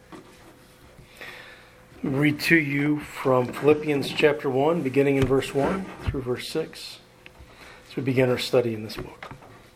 Read to you from Philippians chapter 1, beginning in verse 1 through verse 6, as we begin our study in this book.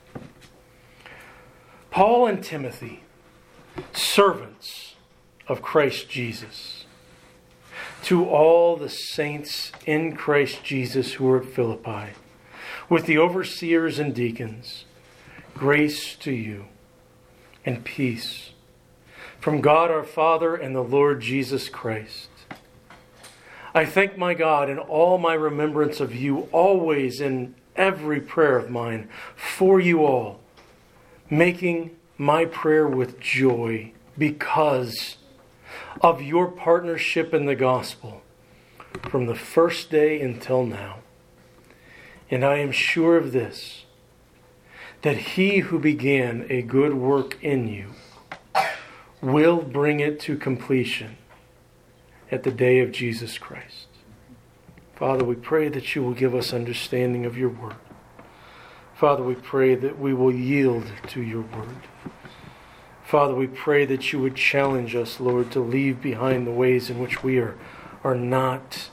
Paul and Timothy, servants of Christ Jesus, to all the saints in Christ Jesus who are at Philippi, with the overseers and deacons, grace to you and peace from God our Father and the Lord Jesus Christ. I thank my God in all my remembrance of you, always in every prayer of mine, for you all, making my prayer with joy because of your partnership in the gospel from the first day until now. And I am sure of this, that he who began a good work in you will bring it to completion at the day of Jesus Christ. Father, we pray that you will give us understanding of your word. Father, we pray that we will yield to your word. Father, we pray that you would challenge us, Lord, to leave behind the ways in which we are not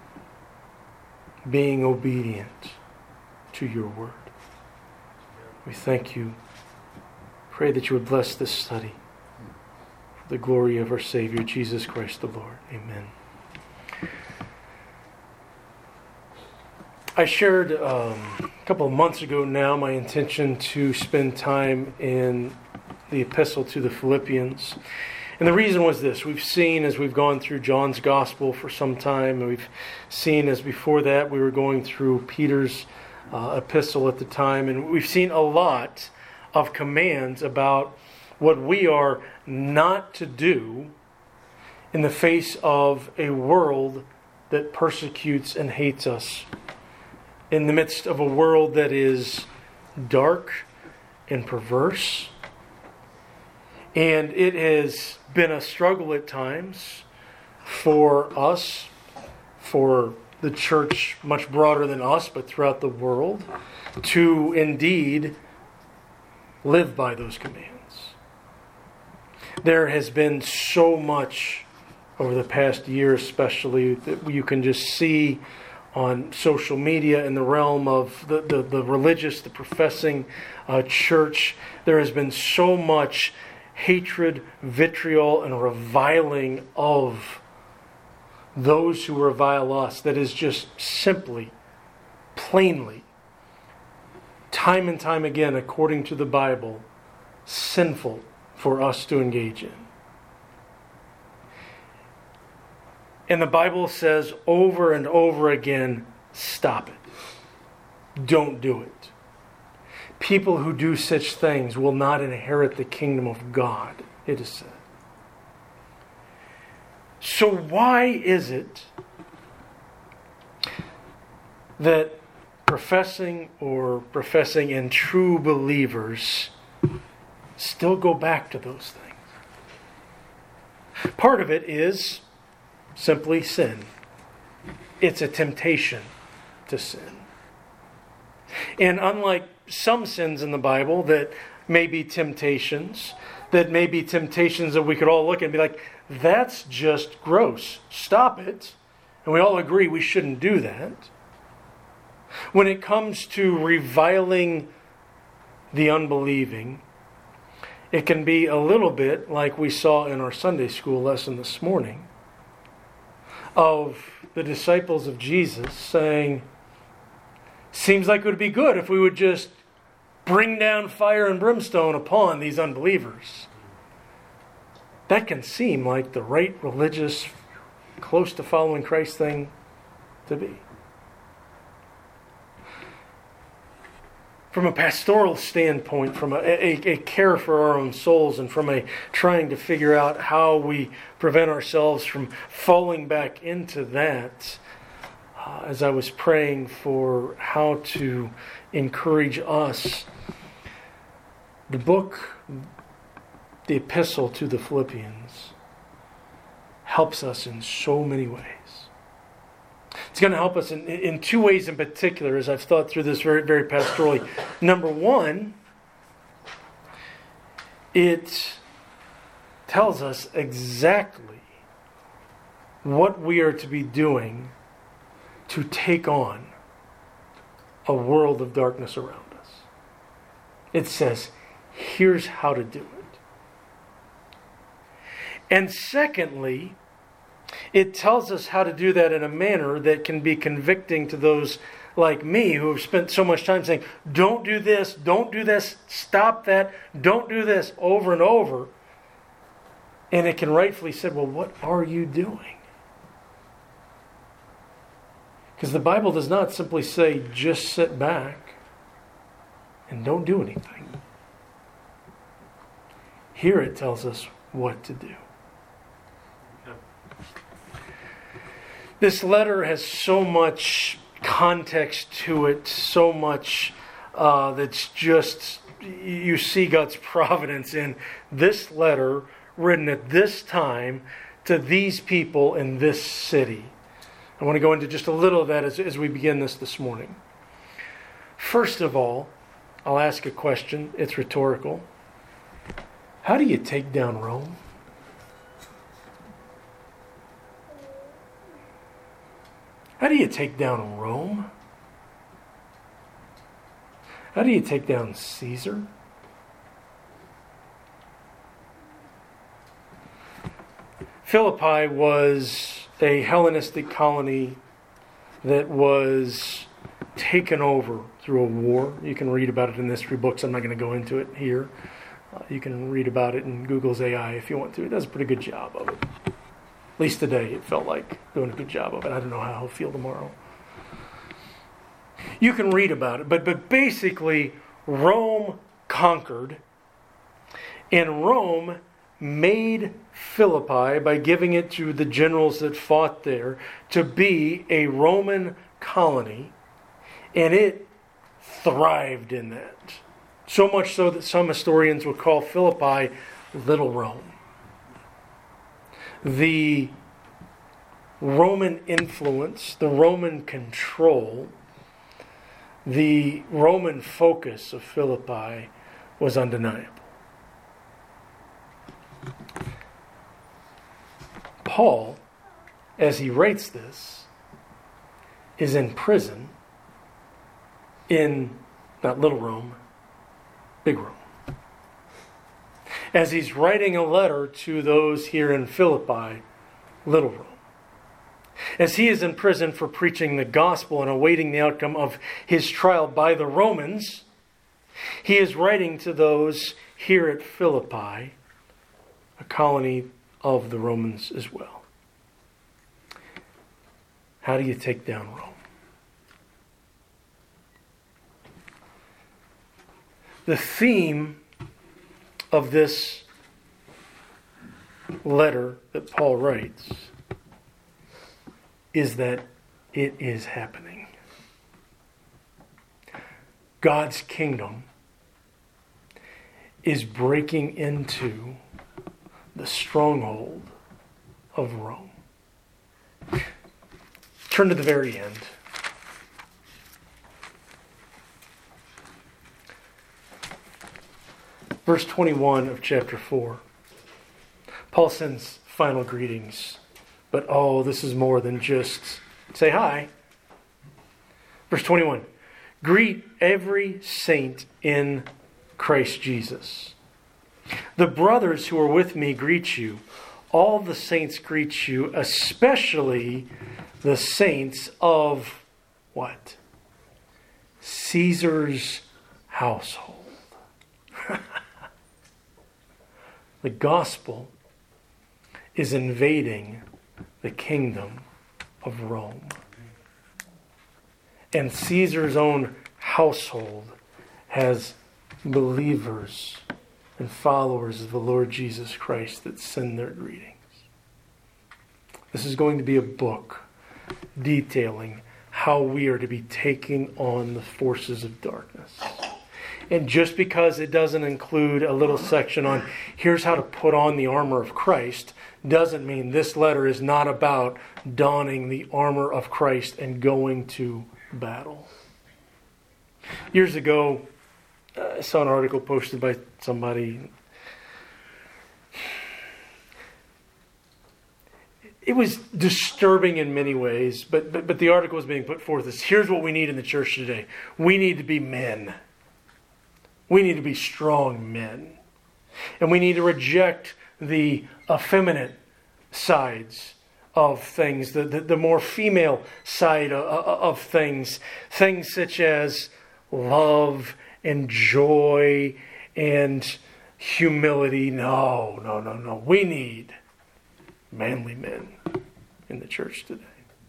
being obedient to your word. We thank you. Pray that you would bless this study for the glory of our Savior, Jesus Christ the Lord. Amen. I shared a couple of months ago now my intention to spend time in the epistle to the Philippians. And the reason was this. We've seen as we've gone through John's gospel for some time, and we've seen as before that we were going through Peter's epistle at the time, and we've seen a lot of commands about what we are not to do in the face of a world that persecutes and hates us, in the midst of a world that is dark and perverse. And it has been a struggle at times for us, for the church much broader than us, but throughout the world, to indeed live by those commands. There has been so much over the past year especially that you can just see on social media in the realm of the religious, the professing church. There has been so much hatred, vitriol, and reviling of those who revile us that is just simply, plainly, time and time again, according to the Bible, sinful for us to engage in. And the Bible says over and over again, stop it. Don't do it. People who do such things will not inherit the kingdom of God, it is said. So why is it that professing and true believers still go back to those things? Part of it is simply sin. It's a temptation to sin. And unlike some sins in the Bible that may be temptations, that we could all look at and be like, that's just gross. Stop it. And we all agree we shouldn't do that. When it comes to reviling the unbelieving, it can be a little bit like we saw in our Sunday school lesson this morning of the disciples of Jesus saying, seems like it would be good if we would just bring down fire and brimstone upon these unbelievers. That can seem like the right religious, close to following Christ thing to be. From a pastoral standpoint, from a care for our own souls, and from a trying to figure out how we prevent ourselves from falling back into that, as I was praying for how to encourage us, the book, the epistle to the Philippians, helps us in so many ways. It's going to help us in two ways in particular as I've thought through this very, very pastorally. Number one, to tells us exactly what we are to be doing to take on a world of darkness around us. It says, here's how to do it. And secondly, it tells us how to do that in a manner that can be convicting to those like me who have spent so much time saying, don't do this, stop that, don't do this, over and over. And it can rightfully say, well, what are you doing? Because the Bible does not simply say, just sit back and don't do anything. Here it tells us what to do. This letter has so much context to it, so much that's just, you see God's providence in this letter written at this time to these people in this city. I want to go into just a little of that as we begin this morning. First of all, I'll ask a question. It's rhetorical. How do you take down Rome? How do you take down Rome? How do you take down Caesar? Philippi was a Hellenistic colony that was taken over through a war. You can read about it in history books. I'm not going to go into it here. You can read about it in Google's AI if you want to. It does a pretty good job of it. At least today it felt like doing a good job of it. I don't know how I'll feel tomorrow. You can read about it. But basically, Rome conquered. And Rome made Philippi, by giving it to the generals that fought there, to be a Roman colony. And it thrived in that. So much so that some historians would call Philippi Little Rome. The Roman influence, the Roman control, the Roman focus of Philippi was undeniable. Paul, as he writes this, is in prison in not Little Rome, Big Rome. As he's writing a letter to those here in Philippi, Little Rome. As he is in prison for preaching the gospel and awaiting the outcome of his trial by the Romans, he is writing to those here at Philippi, a colony of the Romans as well. How do you take down Rome? The theme of this letter that Paul writes is that it is happening. God's kingdom is breaking into the stronghold of Rome. Turn to the very end. Verse 21 of chapter 4. Paul sends final greetings. But this is more than just say hi. Verse 21. Greet every saint in Christ Jesus. The brothers who are with me greet you. All the saints greet you, especially the saints of what? Caesar's household. The gospel is invading the kingdom of Rome. And Caesar's own household has believers and followers of the Lord Jesus Christ that send their greetings. This is going to be a book detailing how we are to be taking on the forces of darkness. And just because it doesn't include a little section on here's how to put on the armor of Christ, doesn't mean this letter is not about donning the armor of Christ and going to battle. Years ago, I saw an article posted by somebody. it was disturbing in many ways, but the article was being put forth as, here's what we need in the church today. We need to be men. We need to be strong men. And we need to reject the effeminate sides of things, the more female side of things. Things such as love and joy and humility. No. We need manly men in the church today.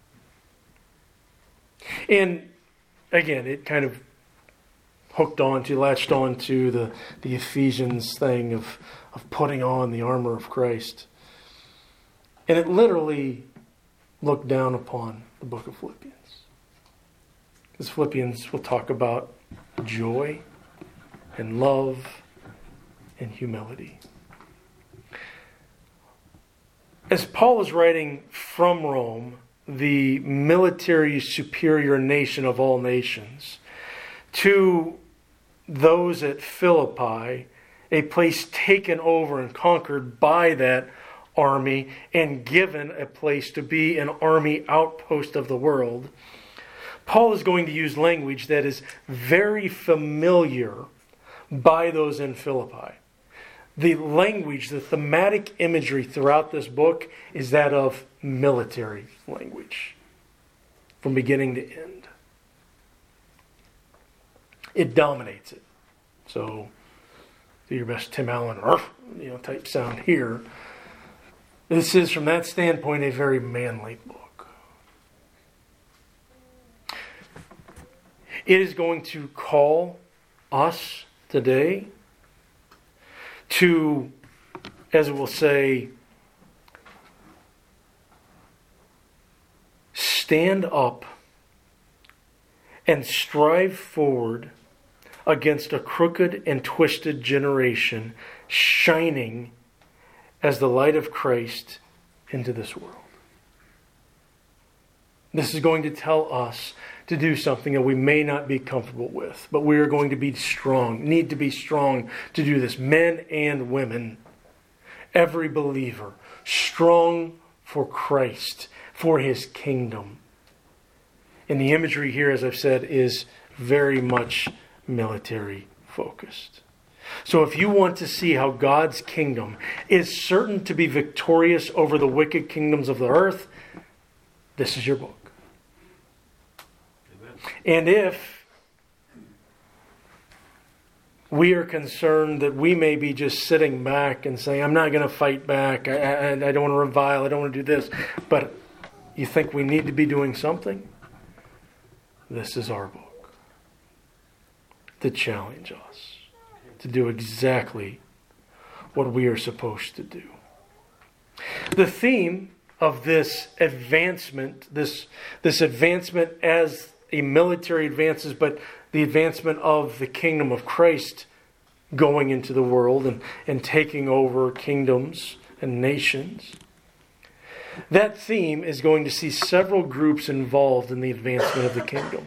And again, it kind of latched on to the Ephesians thing of putting on the armor of Christ. And it literally looked down upon the book of Philippians. Because Philippians will talk about joy and love and humility. As Paul is writing from Rome, the military superior nation of all nations, to those at Philippi, a place taken over and conquered by that army and given a place to be an army outpost of the world, Paul is going to use language that is very familiar by those in Philippi. The language, the thematic imagery throughout this book is that of military language from beginning to end. It dominates it. So, do your best Tim Allen type sound here. This is, from that standpoint, a very manly book. It is going to call us today to, as it will say, stand up and strive forward against a crooked and twisted generation, shining as the light of Christ into this world. This is going to tell us to do something that we may not be comfortable with, but we are going to be strong, need to be strong to do this. Men and women, every believer, strong for Christ, for His kingdom. And the imagery here, as I've said, is very much military focused. So if you want to see how God's kingdom is certain to be victorious over the wicked kingdoms of the earth, this is your book. Amen. And if we are concerned that we may be just sitting back and saying, I'm not going to fight back, I don't want to revile, I don't want to do this, but you think we need to be doing something, this is our book to challenge us to do exactly what we are supposed to do. The theme of this advancement, this advancement as a military advances, but the advancement of the kingdom of Christ going into the world and taking over kingdoms and nations. That theme is going to see several groups involved in the advancement of the kingdom.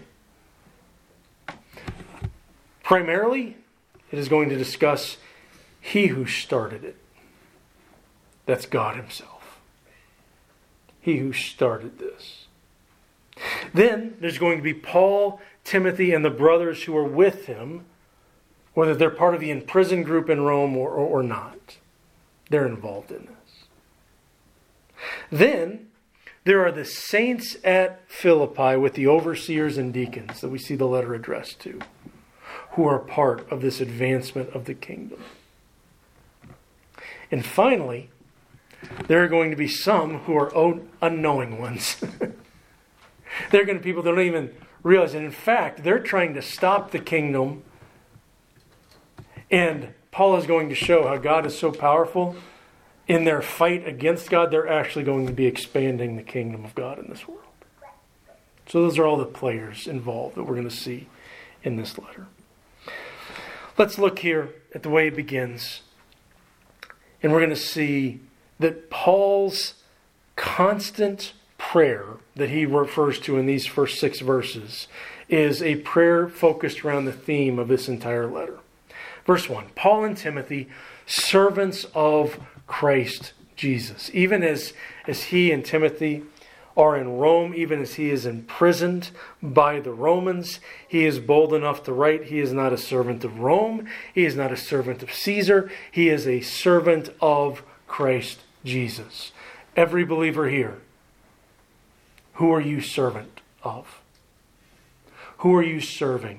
Primarily, it is going to discuss He who started it. That's God Himself. He who started this. Then there's going to be Paul, Timothy, and the brothers who are with him, whether they're part of the imprisoned group in Rome or not. They're involved in this. Then there are the saints at Philippi with the overseers and deacons that we see the letter addressed to, who are part of this advancement of the kingdom. And finally, there are going to be some who are unknowing ones. There are going to be people that don't even realize it. In fact, they're trying to stop the kingdom. And Paul is going to show how God is so powerful. In their fight against God, they're actually going to be expanding the kingdom of God in this world. So those are all the players involved that we're going to see in this letter. Let's look here at the way it begins. And we're going to see that Paul's constant prayer that he refers to in these first 6 verses is a prayer focused around the theme of this entire letter. Verse 1, Paul and Timothy, servants of Christ Jesus. Even as he and Timothy are in Rome, even as he is imprisoned by the Romans, he is bold enough to write, he is not a servant of Rome, he is not a servant of Caesar, he is a servant of Christ Jesus. Every believer here, who are you servant of? Who are you serving?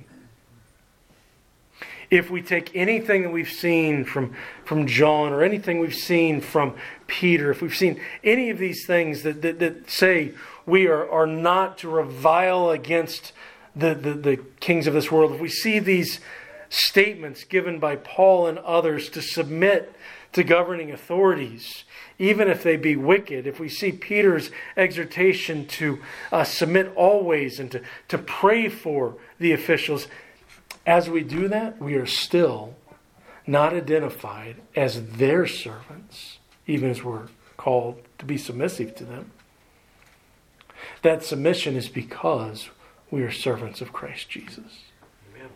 If we take anything that we've seen from John, or anything we've seen from Peter, if we've seen any of these things that say we are not to revile against the kings of this world, if we see these statements given by Paul and others to submit to governing authorities, even if they be wicked, if we see Peter's exhortation to submit always and to pray for the officials, as we do that, we are still not identified as their servants, even as we're called to be submissive to them. That submission is because we are servants of Christ Jesus. Amen.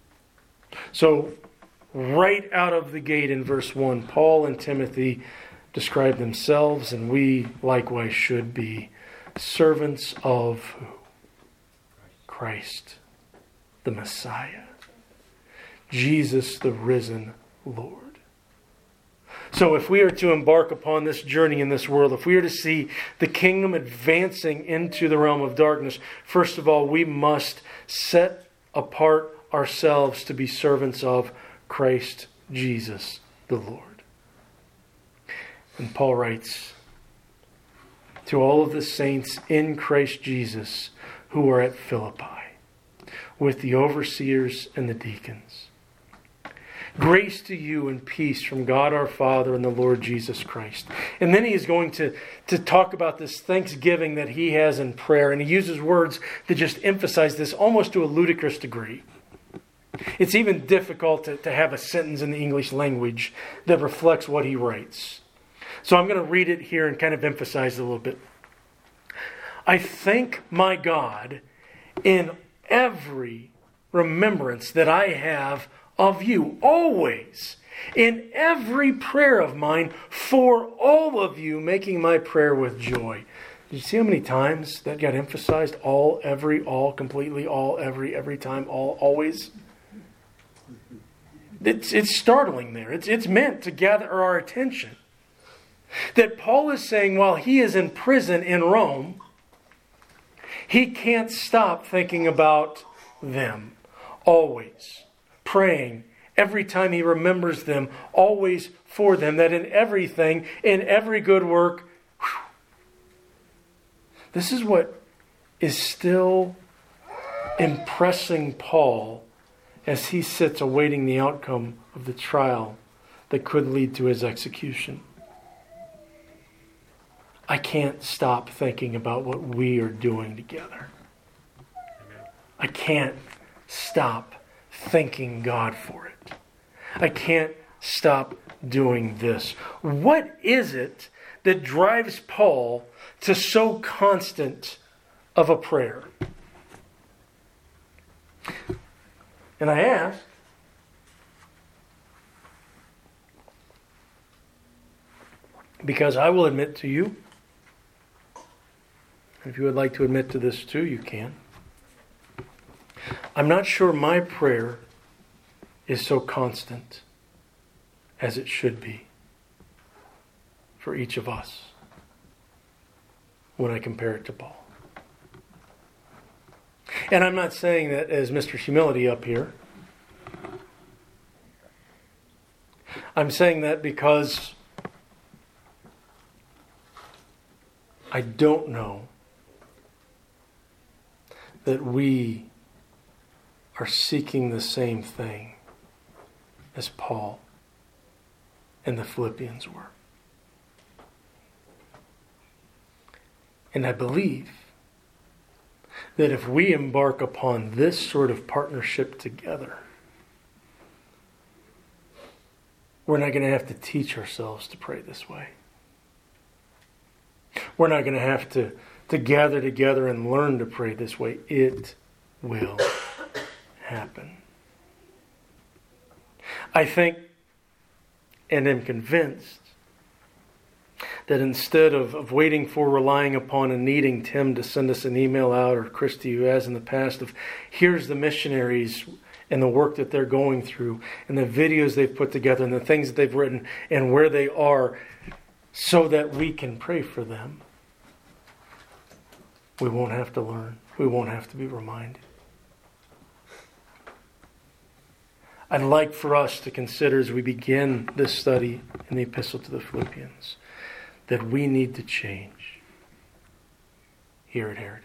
So, right out of the gate in verse 1, Paul and Timothy describe themselves, and we likewise should be servants of who? Christ, the Messiah. Jesus, the risen Lord. So if we are to embark upon this journey in this world, if we are to see the kingdom advancing into the realm of darkness, first of all, we must set apart ourselves to be servants of Christ Jesus, the Lord. And Paul writes, to all of the saints in Christ Jesus who are at Philippi, with the overseers and the deacons. Grace to you and peace from God our Father and the Lord Jesus Christ. And then he is going to talk about this thanksgiving that he has in prayer. And he uses words that just emphasize this almost to a ludicrous degree. It's even difficult to have a sentence in the English language that reflects what he writes. So I'm going to read it here and kind of emphasize it a little bit. I thank my God in every remembrance that I have of you, always, in every prayer of mine, for all of you, making my prayer with joy. Did you see how many times that got emphasized? All, every, all, completely, all, every time, all, always. It's startling there. It's meant to gather our attention. That Paul is saying while he is in prison in Rome, he can't stop thinking about them. Always. Praying every time he remembers them, always for them, that in everything, in every good work, this is what is still impressing Paul as he sits awaiting the outcome of the trial that could lead to his execution. I can't stop thinking about what we are doing together. I can't stop thanking God for it. I can't stop doing this. What is it that drives Paul to so constant of a prayer? And I ask, because I will admit to you, if you would like to admit to this too, you can. I'm not sure my prayer is so constant as it should be for each of us when I compare it to Paul. And I'm not saying that as Mr. Humility up here. I'm saying that because I don't know that we are seeking the same thing as Paul and the Philippians were. And I believe that if we embark upon this sort of partnership together, we're not going to have to teach ourselves to pray this way. We're not going to have to gather together and learn to pray this way. It will happen. I think and am convinced that instead of waiting for, relying upon, and needing Tim to send us an email out, or Christy who has in the past, of here's the missionaries and the work that they're going through and the videos they've put together and the things that they've written and where they are, so that we can pray for them. We won't have to learn. We won't have to be reminded. I'd like for us to consider as we begin this study in the Epistle to the Philippians that we need to change here at Heritage.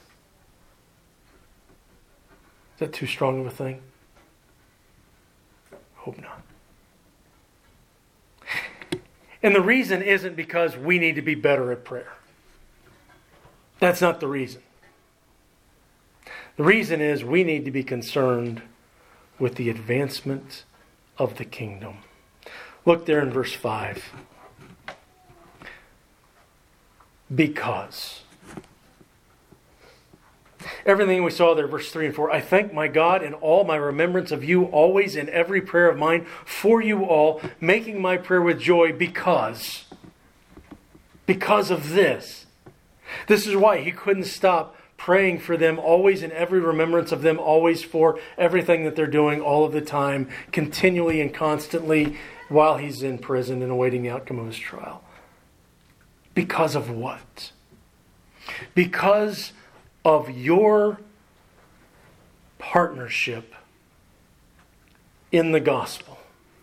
Is that too strong of a thing? Hope not. And the reason isn't because we need to be better at prayer. That's not the reason. The reason is we need to be concerned with the advancement of the kingdom. Look there in verse 5. Because. Everything we saw there, verse 3 and 4. I thank my God in all my remembrance of you, always in every prayer of mine, for you all, making my prayer with joy because of this. This is why he couldn't stop praying for them, always in every remembrance of them, always for everything that they're doing all of the time, continually and constantly, while he's in prison and awaiting the outcome of his trial. Because of what? Because of your partnership in the gospel.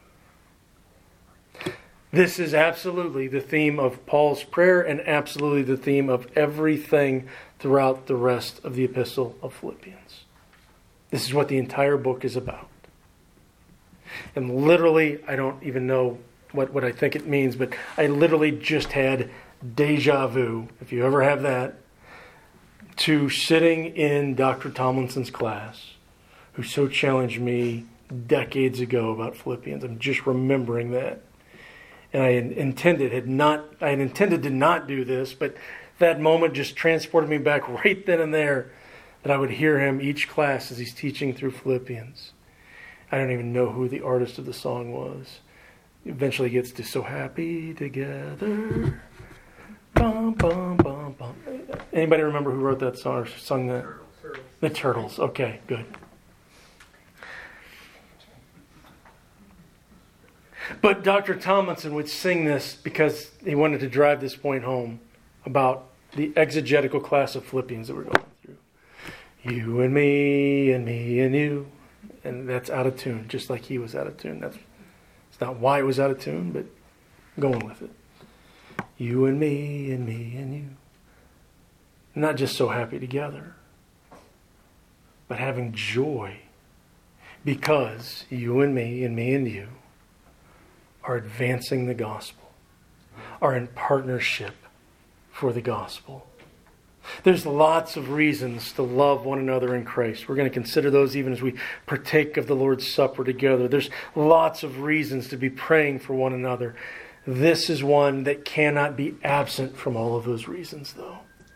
This is absolutely the theme of Paul's prayer and absolutely the theme of everything throughout the rest of the Epistle of Philippians. This is what the entire book is about. And literally, I don't even know what I think it means, but I literally just had deja vu, if you ever have that, to sitting in Dr. Tomlinson's class, who so challenged me decades ago about Philippians. I'm just remembering that. And I had intended to not do this, but that moment just transported me back right then and there, that I would hear him each class as he's teaching through Philippians. I don't even know who the artist of the song was. Eventually gets to So Happy Together. Bum, bum, bum, bum. Anybody remember who wrote that song or sung that? Turtles. The Turtles. Okay, good. But Dr. Tomlinson would sing this because he wanted to drive this point home about the exegetical class of Philippians that we're going through. You and me and you. And that's out of tune, just like he was out of tune. It's not why it was out of tune, but going with it. You and me and you. Not just so happy together, but having joy because you and me and you are advancing the gospel, are in partnership for the gospel. There's lots of reasons to love one another in Christ. We're going to consider those even as we partake of the Lord's Supper together. There's lots of reasons to be praying for one another. This is one that cannot be absent from all of those reasons, though.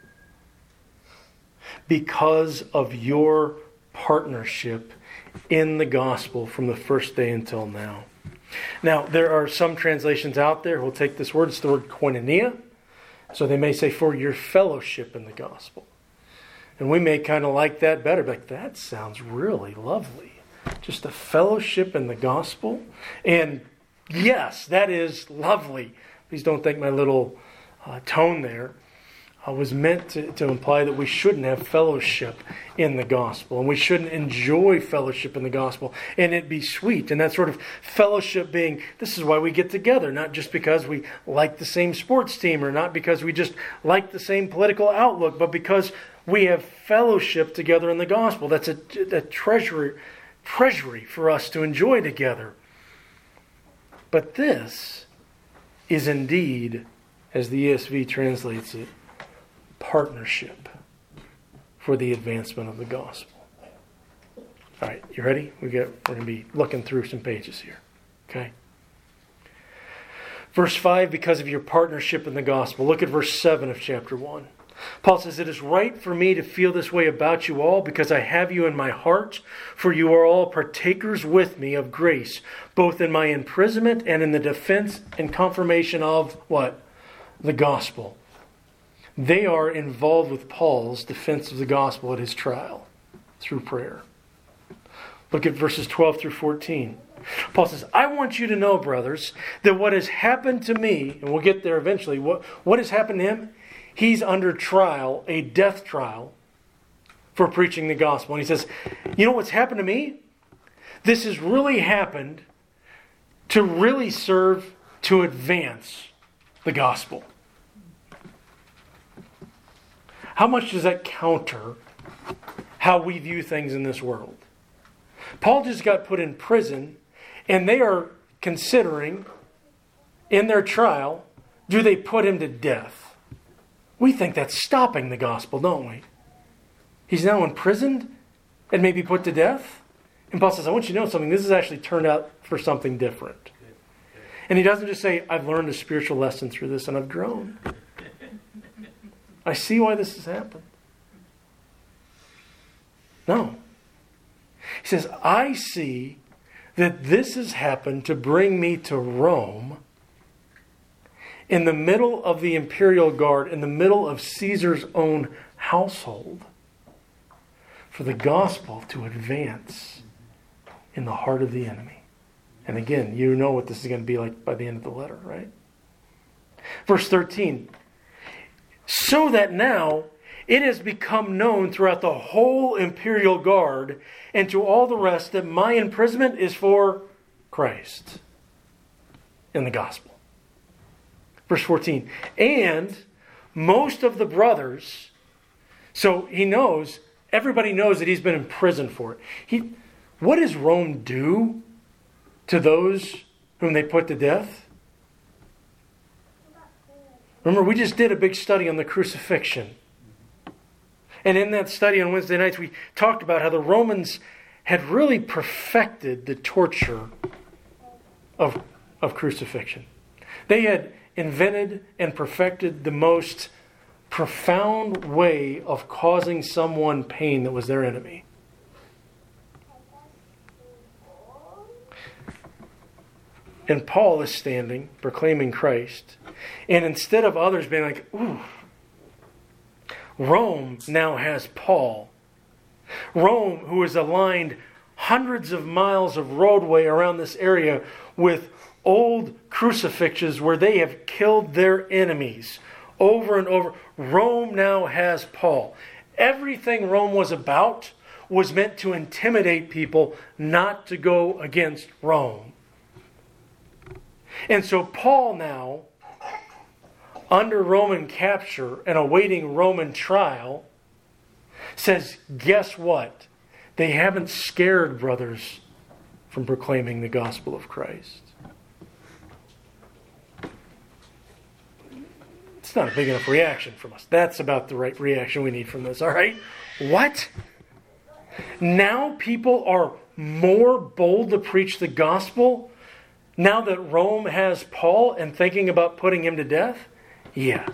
Because of your partnership in the gospel from the first day until now. Now, there are some translations out there who will take this word. It's the word koinonia. So they may say, for your fellowship in the gospel. And we may kind of like that better. Like, that sounds really lovely. Just a fellowship in the gospel. And yes, that is lovely. Please don't think my little tone there was meant to imply that we shouldn't have fellowship in the gospel. And we shouldn't enjoy fellowship in the gospel. And it be sweet. And that sort of fellowship being, this is why we get together. Not just because we like the same sports team or not because we just like the same political outlook, but because we have fellowship together in the gospel. That's a treasury for us to enjoy together. But this is indeed, as the ESV translates it, partnership for the advancement of the gospel. All right, you ready? We're going to be looking through some pages here. Okay? Verse 5, because of your partnership in the gospel. Look at verse 7 of chapter 1. Paul says, it is right for me to feel this way about you all because I have you in my heart, for you are all partakers with me of grace, both in my imprisonment and in the defense and confirmation of what? the gospel. They are involved with Paul's defense of the gospel at his trial through prayer. Look at verses 12 through 14. Paul says, I want you to know, brothers, that what has happened to me, and we'll get there eventually, what has happened to him? He's under trial, a death trial, for preaching the gospel. And he says, you know what's happened to me? This has really happened to really serve to advance the gospel. How much does that counter how we view things in this world? Paul just got put in prison, and they are considering, in their trial, do they put him to death? We think that's stopping the gospel, don't we? He's now imprisoned and maybe put to death. And Paul says, I want you to know something. This has actually turned out for something different. And he doesn't just say, I've learned a spiritual lesson through this and I've grown. I see why this has happened. No. He says, I see that this has happened to bring me to Rome in the middle of the imperial guard, in the middle of Caesar's own household, for the gospel to advance in the heart of the enemy. And again, you know what this is going to be like by the end of the letter, right? Verse 13. So that now it has become known throughout the whole imperial guard and to all the rest that my imprisonment is for Christ in the gospel. Verse 14. And most of the brothers, so he knows, everybody knows that he's been in prison for it. What does Rome do to those whom they put to death? Remember, we just did a big study on the crucifixion. And in that study on Wednesday nights, we talked about how the Romans had really perfected the torture of crucifixion. They had invented and perfected the most profound way of causing someone pain that was their enemy. And Paul is standing, proclaiming Christ. And instead of others being like, ooh, Rome now has Paul. Rome, who has aligned hundreds of miles of roadway around this area with old crucifixes where they have killed their enemies over and over. Rome now has Paul. Everything Rome was about was meant to intimidate people not to go against Rome. And so Paul now, under Roman capture and awaiting Roman trial, says, guess what? They haven't scared brothers from proclaiming the gospel of Christ. It's not a big enough reaction from us. That's about the right reaction we need from this, all right? What? Now people are more bold to preach the gospel now that Rome has Paul and thinking about putting him to death? Yes.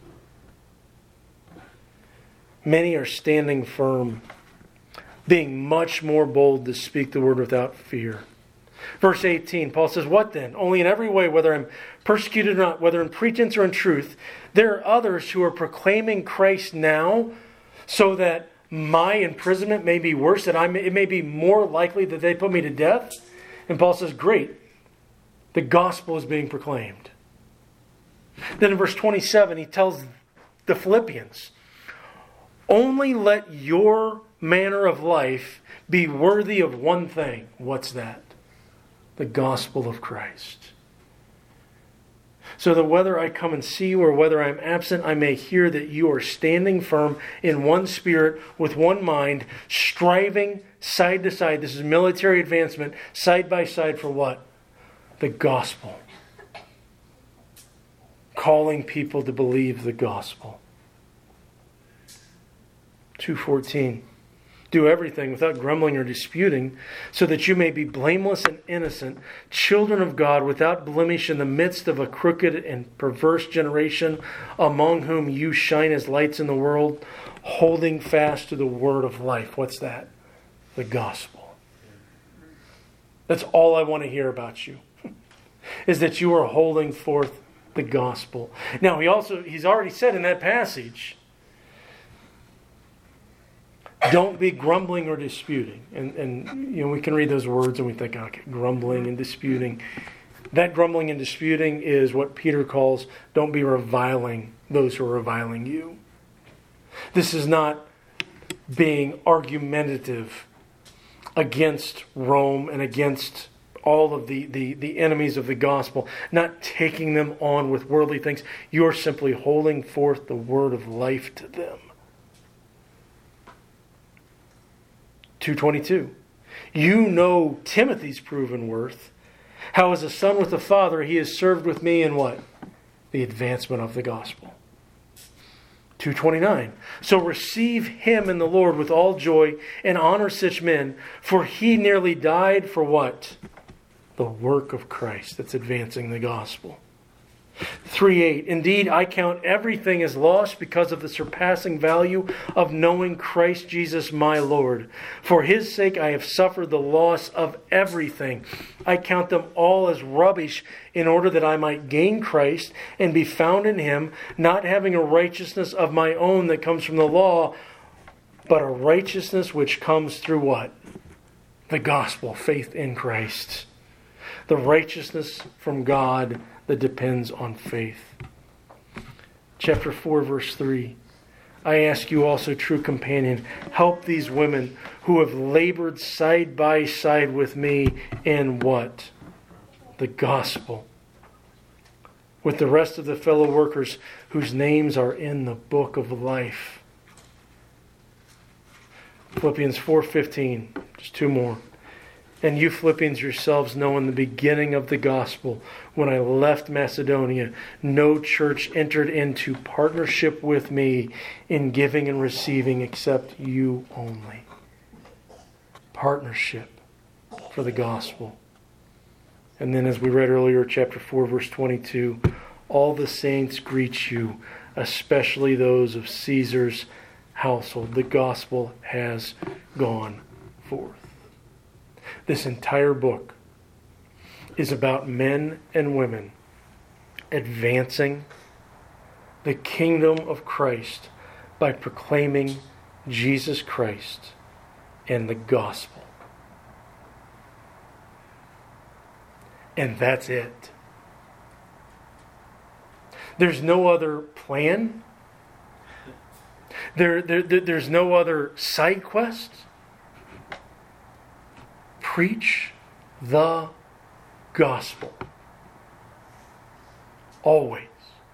Many are standing firm, being much more bold to speak the word without fear. Verse 18, Paul says, what then? Only in every way, whether I'm persecuted or not, whether in pretense or in truth, there are others who are proclaiming Christ now so that my imprisonment may be worse, that it may be more likely that they put me to death. And Paul says, great. The gospel is being proclaimed. Then in verse 27, he tells the Philippians, only let your manner of life be worthy of one thing. What's that? The gospel of Christ. So that whether I come and see you or whether I'm absent, I may hear that you are standing firm in one spirit, with one mind, striving side to side. This is military advancement, side by side for what? The gospel. Calling people to believe the gospel. 2:14. Do everything without grumbling or disputing, so that you may be blameless and innocent, children of God without blemish in the midst of a crooked and perverse generation, among whom you shine as lights in the world, holding fast to the word of life. What's that? The gospel. That's all I want to hear about you, is that you are holding forth the gospel. Now, he's already said in that passage, don't be grumbling or disputing. And we can read those words and we think, okay, grumbling and disputing. That grumbling and disputing is what Peter calls, don't be reviling those who are reviling you. This is not being argumentative against Rome and against all of the enemies of the gospel, not taking them on with worldly things. You're simply holding forth the word of life to them. 2:22. You know Timothy's proven worth, how as a son with the Father he has served with me in what? The advancement of the gospel. 2:29. So receive him in the Lord with all joy and honor such men, for he nearly died for what? The work of Christ that's advancing the gospel. 3:8. Indeed, I count everything as lost because of the surpassing value of knowing Christ Jesus my Lord. For his sake I have suffered the loss of everything. I count them all as rubbish in order that I might gain Christ and be found in him, not having a righteousness of my own that comes from the law, but a righteousness which comes through what? The gospel, faith in Christ. The righteousness from God that depends on faith. Chapter 4, verse 3. I ask you also, true companion, help these women who have labored side by side with me in what? The gospel. With the rest of the fellow workers whose names are in the book of life. Philippians 4:15. Just two more. And you Philippians yourselves know in the beginning of the gospel, when I left Macedonia, no church entered into partnership with me in giving and receiving except you only. Partnership for the gospel. And then as we read earlier, chapter 4, verse 22, all the saints greet you, especially those of Caesar's household. The gospel has gone forth. This entire book is about men and women advancing the kingdom of Christ by proclaiming Jesus Christ and the gospel. And that's it. There's no other plan. There's no other side quest. Preach the gospel. Always.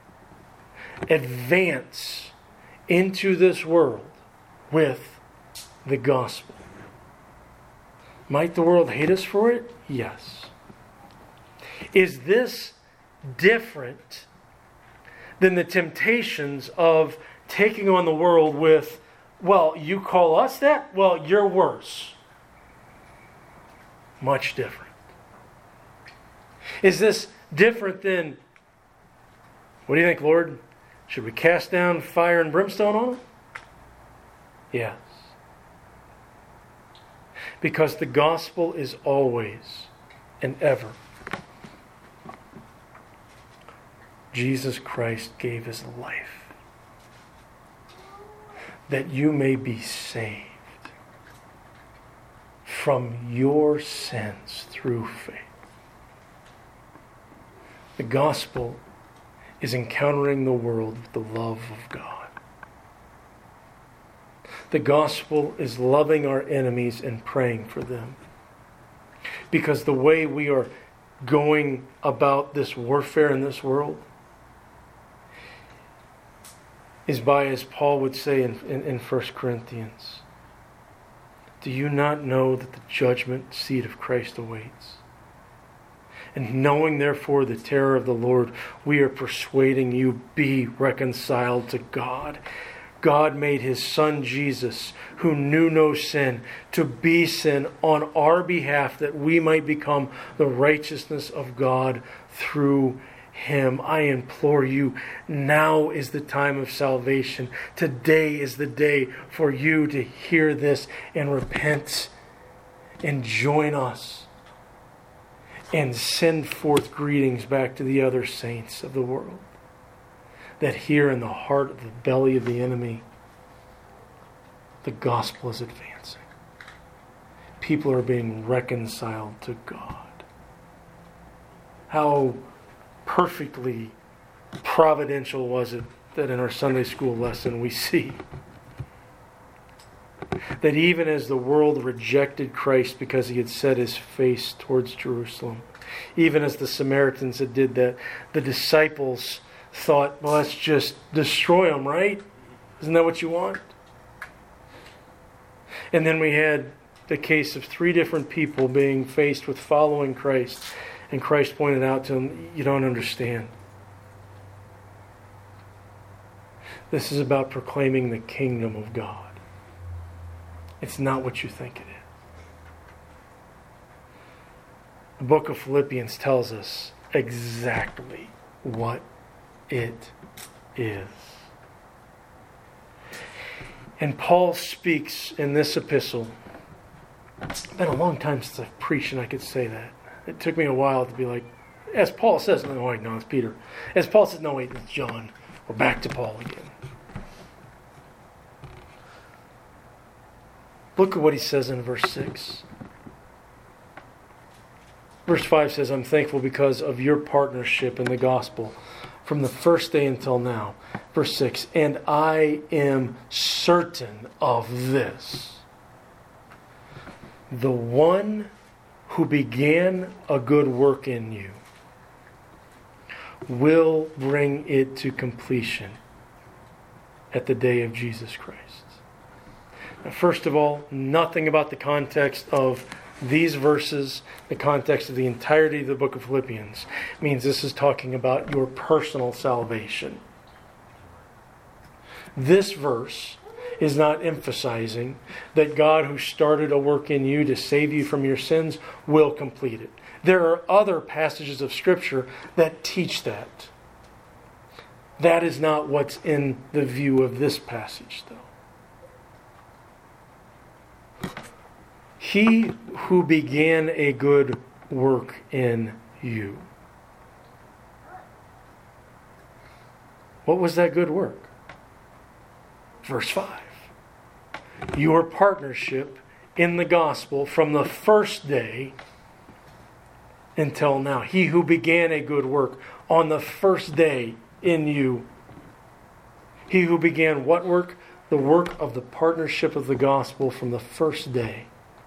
Advance into this world with the gospel. Might the world hate us for it? Yes. Is this different than the temptations of taking on the world with, well, you call us that? Well, you're worse. Much different. Is this different than, what do you think, Lord? Should we cast down fire and brimstone on them? Yes. Because the gospel is always and ever. Jesus Christ gave his life that you may be saved from your sins through faith. The gospel is encountering the world with the love of God. The gospel is loving our enemies and praying for them. Because the way we are going about this warfare in this world is by, as Paul would say in 1 Corinthians, do you not know that the judgment seat of Christ awaits? And knowing therefore the terror of the Lord, we are persuading you, be reconciled to God. God made his Son Jesus, who knew no sin, to be sin on our behalf, that we might become the righteousness of God through him. I implore you, now is the time of salvation. Today is the day for you to hear this and repent and join us and send forth greetings back to the other saints of the world. That here in the heart of the belly of the enemy, the gospel is advancing. People are being reconciled to God. How perfectly providential was it that in our Sunday school lesson we see that even as the world rejected Christ because he had set his face towards Jerusalem, even as the Samaritans had did that, the disciples thought, well, let's just destroy them, right? Isn't that what you want? And then we had the case of 3 different people being faced with following Christ. And Christ pointed out to them, you don't understand. This is about proclaiming the kingdom of God. It's not what you think it is. The book of Philippians tells us exactly what it is. And Paul speaks in this epistle. It's been a long time since I've preached and I could say that. It took me a while to be like, as Paul says, no wait, no, it's Peter. As Paul says, no wait, it's John. We're back to Paul again. Look at what he says in verse 6. Verse 5 says, I'm thankful because of your partnership in the gospel from the first day until now. Verse 6, and I am certain of this. The one who began a good work in you will bring it to completion at the day of Jesus Christ. Now, first of all, nothing about the context of these verses, the context of the entirety of the book of Philippians, means this is talking about your personal salvation. This verse is not emphasizing that God who started a work in you to save you from your sins will complete it. There are other passages of Scripture that teach that. That is not what's in the view of this passage, though. He who began a good work in you. What was that good work? Verse 5. Your partnership in the gospel from the first day until now. He who began a good work on the first day in you. He who began what work? The work of the partnership of the gospel from the first day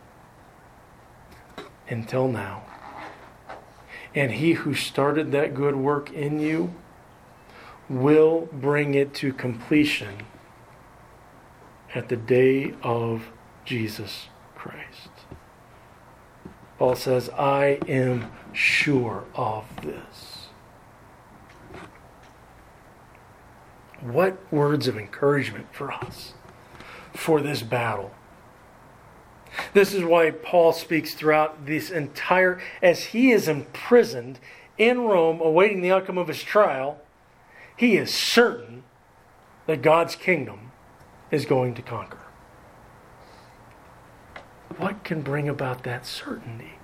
until now. And he who started that good work in you will bring it to completion at the day of Jesus Christ. Paul says, I am sure of this. What words of encouragement for us for this battle. This is why Paul speaks throughout this entire, as he is imprisoned in Rome awaiting the outcome of his trial, he is certain that God's kingdom is going to conquer. What can bring about that certainty?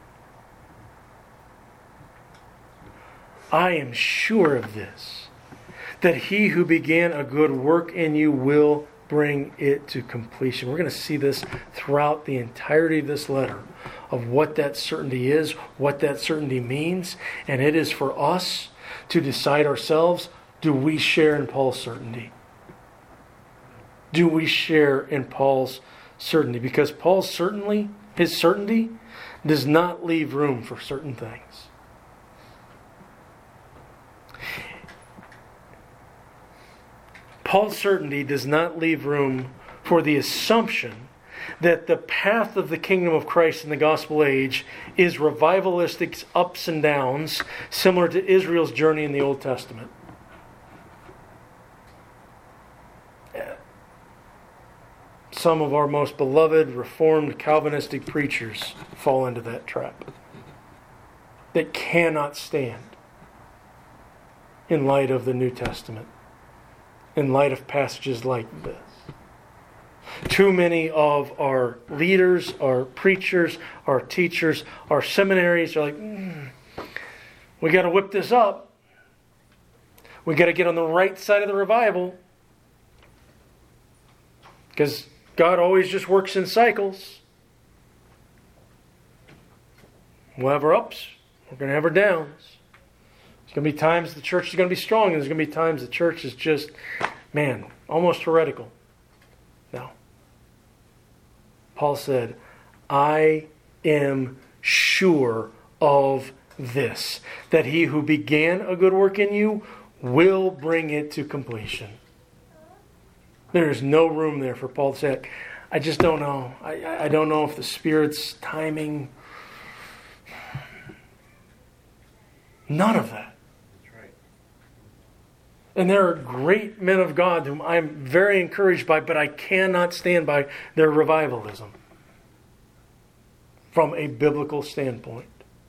I am sure of this, that he who began a good work in you will bring it to completion. We're going to see this throughout the entirety of this letter, of what that certainty is, what that certainty means, and it is for us to decide ourselves, do we share in Paul's certainty? Do we share in Paul's certainty? Because Paul's certainty, his certainty, does not leave room for certain things. Paul's certainty does not leave room for the assumption that the path of the kingdom of Christ in the gospel age is revivalistic ups and downs, similar to Israel's journey in the Old Testament. Some of our most beloved Reformed Calvinistic preachers fall into that trap. That cannot stand in light of the New Testament, in light of passages like this. Too many of our leaders, our preachers, our teachers, our seminaries are like, We got to whip this up. We got to get on the right side of the revival. Because God always just works in cycles. We'll have our ups. We're going to have our downs. There's going to be times the church is going to be strong, and there's going to be times the church is just, almost heretical. No. Paul said, I am sure of this, that he who began a good work in you will bring it to completion. There is no room there for Paul to say, I just don't know. I don't know if the Spirit's timing. None of that. That's right. And there are great men of God whom I'm very encouraged by, but I cannot stand by their revivalism from a biblical standpoint.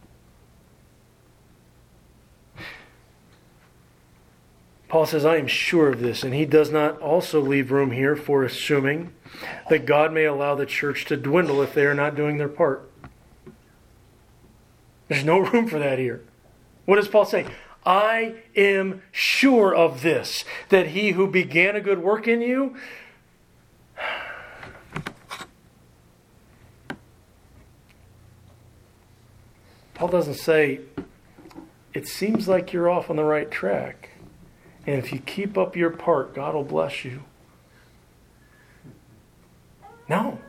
Paul says, I am sure of this, and he does not also leave room here for assuming that God may allow the church to dwindle if they are not doing their part. There's no room for that here. What does Paul say? I am sure of this, that he who began a good work in you Paul doesn't say, it seems like you're off on the right track. And if you keep up your part, God will bless you. No.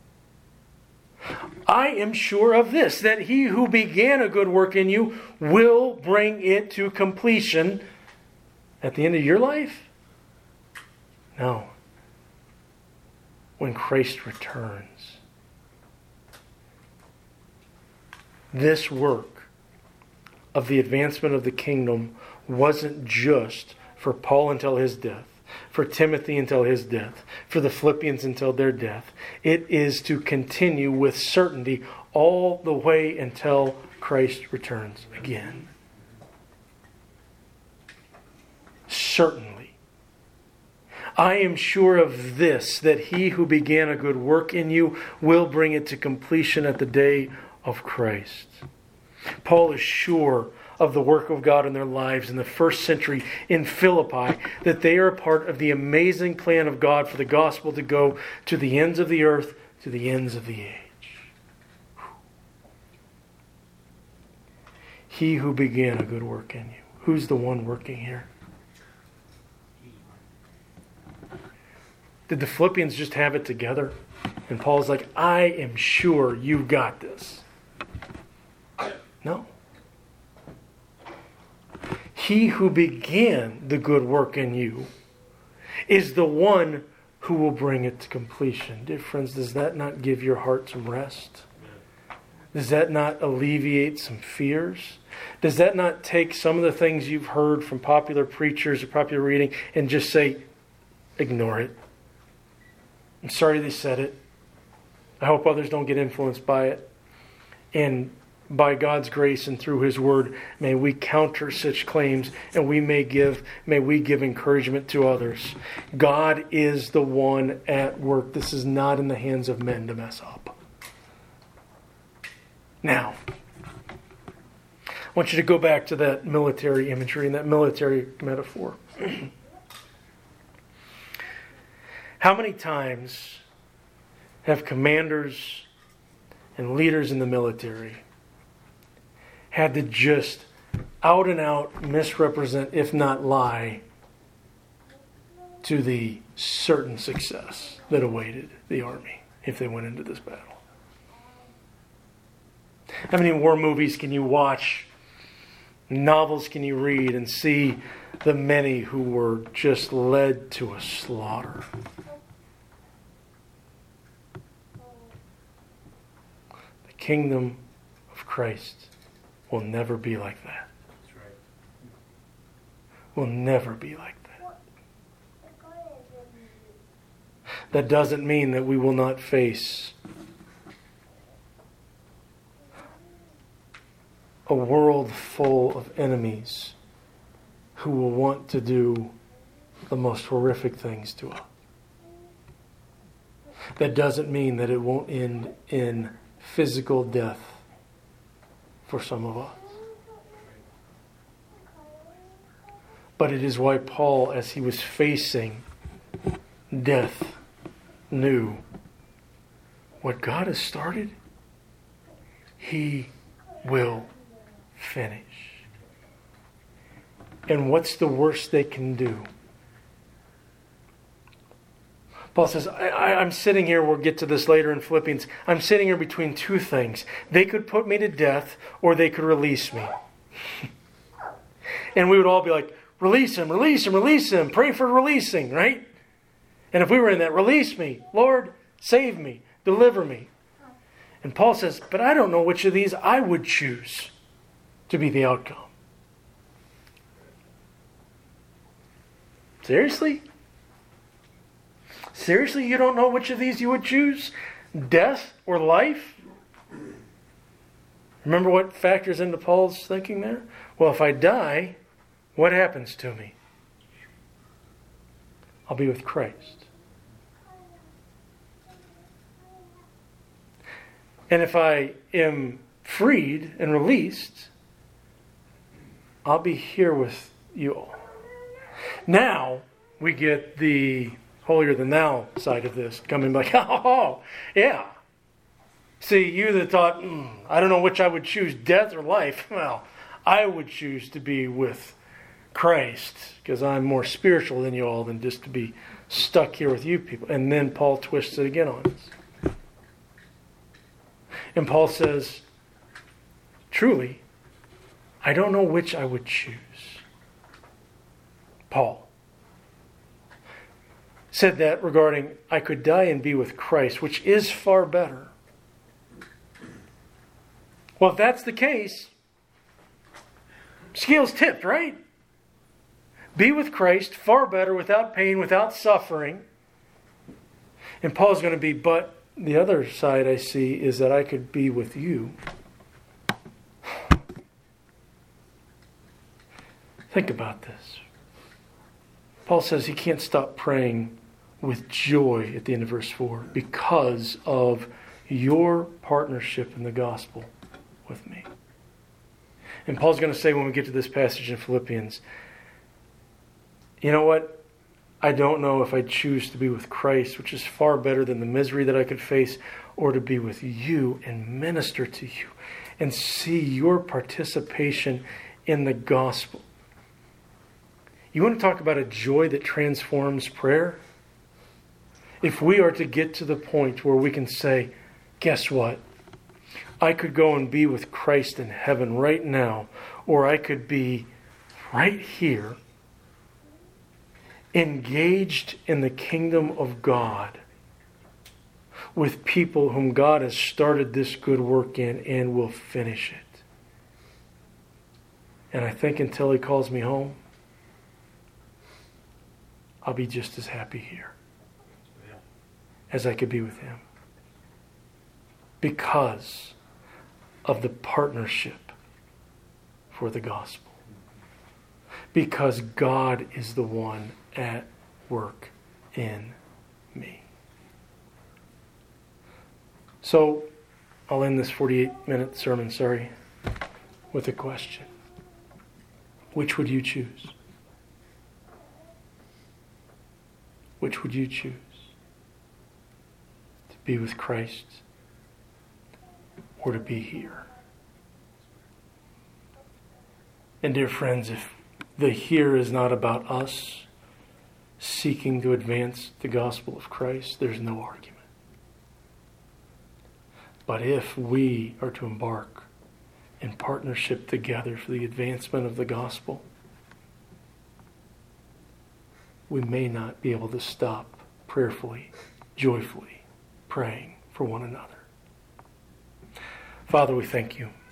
I am sure of this, that he who began a good work in you will bring it to completion at the end of your life? No. When Christ returns. This work of the advancement of the kingdom wasn't just for Paul until his death, for Timothy until his death, for the Philippians until their death. It is to continue with certainty all the way until Christ returns again. Certainly. I am sure of this, that he who began a good work in you will bring it to completion at the day of Christ. Paul is sure of the work of God in their lives in the first century in Philippi, that they are a part of the amazing plan of God for the gospel to go to the ends of the earth, to the ends of the age. He who began a good work in you. Who's the one working here? Did the Philippians just have it together? And Paul's like, I am sure you've got this. No. He who began the good work in you is the one who will bring it to completion. Dear friends, does that not give your heart some rest? Does that not alleviate some fears? Does that not take some of the things you've heard from popular preachers or popular reading and just say, ignore it? I'm sorry they said it. I hope others don't get influenced by it. And by God's grace and through His Word, may we counter such claims, and may we give encouragement to others. God is the one at work. This is not in the hands of men to mess up. Now, I want you to go back to that military imagery and that military metaphor. How many times have commanders and leaders in the military had to just out and out misrepresent, if not lie, to the certain success that awaited the army if they went into this battle? How many war movies can you watch, novels can you read, and see the many who were just led to a slaughter? The kingdom of Christ will never be like that. That's right. Will never be like that. That doesn't mean that we will not face a world full of enemies who will want to do the most horrific things to us. That doesn't mean that it won't end in physical death for some of us. But it is why Paul, as he was facing death, knew what God has started, He will finish. And what's the worst they can do? Paul says, I'm sitting here, we'll get to this later in Philippians, I'm sitting here between two things. They could put me to death or they could release me. And we would all be like, release him, release him, release him, pray for releasing, right? And if we were in that, release me, Lord, save me, deliver me. And Paul says, but I don't know which of these I would choose to be the outcome. Seriously? Seriously, you don't know which of these you would choose? Death or life? Remember what factors into Paul's thinking there? Well, if I die, what happens to me? I'll be with Christ. And if I am freed and released, I'll be here with you all. Now we get the holier than thou side of this, coming like, oh, yeah. See, you that thought, I don't know which I would choose, death or life. Well, I would choose to be with Christ because I'm more spiritual than you all than just to be stuck here with you people. And then Paul twists it again on us. And Paul says, truly, I don't know which I would choose. Paul said that regarding I could die and be with Christ, which is far better. Well, if that's the case, scales tipped, right? Be with Christ, far better, without pain, without suffering. And Paul's going to be, but the other side I see is that I could be with you. Think about this. Paul says he can't stop praying with joy at the end of verse 4 because of your partnership in the gospel with me. And Paul's going to say when we get to this passage in Philippians, you know what? I don't know if I choose to be with Christ, which is far better than the misery that I could face, or to be with you and minister to you and see your participation in the gospel. You want to talk about a joy that transforms prayer? If we are to get to the point where we can say, guess what? I could go and be with Christ in heaven right now, or I could be right here, engaged in the kingdom of God with people whom God has started this good work in and will finish it. And I think until He calls me home, I'll be just as happy here as I could be with Him. Because of the partnership for the gospel. Because God is the one at work in me. So, I'll end this 48-minute sermon, with a question. Which would you choose? Which would you choose? To be with Christ or to be here? And dear friends, if the here is not about us seeking to advance the gospel of Christ, there's no argument. But if we are to embark in partnership together for the advancement of the gospel, we may not be able to stop prayerfully, joyfully praying for one another. Father, we thank you